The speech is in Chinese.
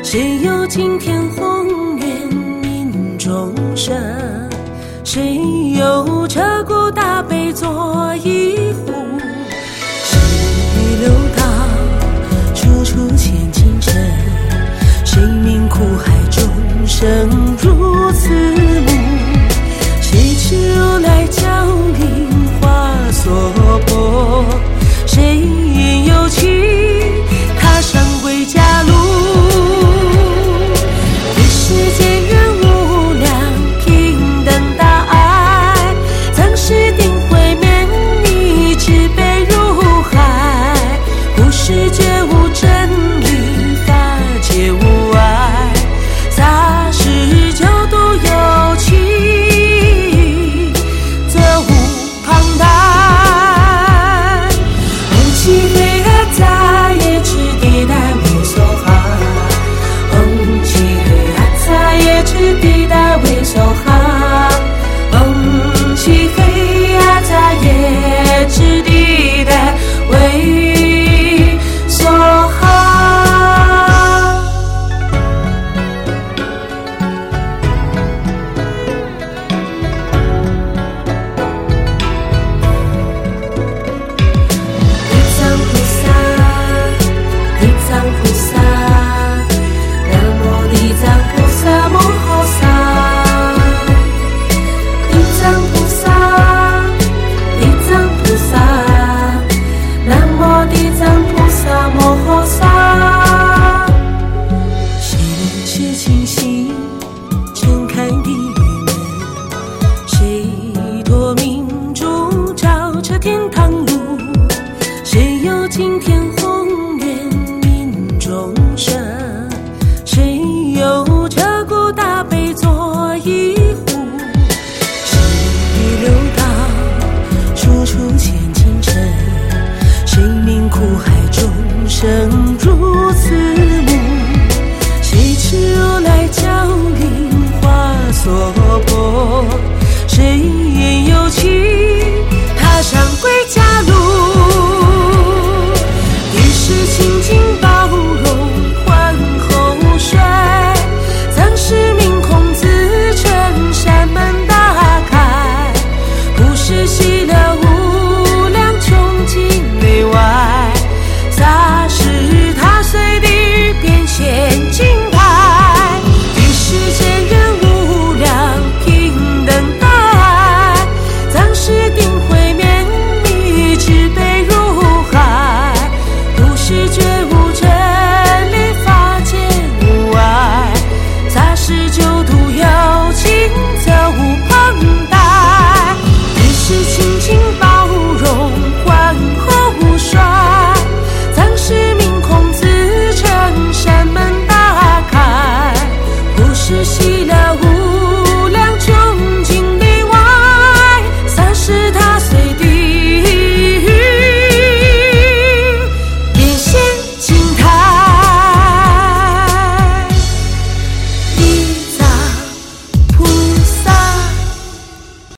谁有青天宏愿命中生？谁有彻骨大悲作一壶？谁流到处处千金尘？谁命苦海众生如此母？谁知如来降临化娑婆？谁应有情踏上归家路？这世间人无量平等大爱，曾是定慧免你慈悲如海，忽视觉悟真理法界无碍，洒世九度有情责无旁贷，无期黑暗在也知地带为所哈，无期黑暗在也知地带为所哈，无期黑暗在也知地带为所哈。谁有青天宏愿命中生？谁有彻骨大悲作一壶？谁流到处处千金尘？谁命苦海众生如此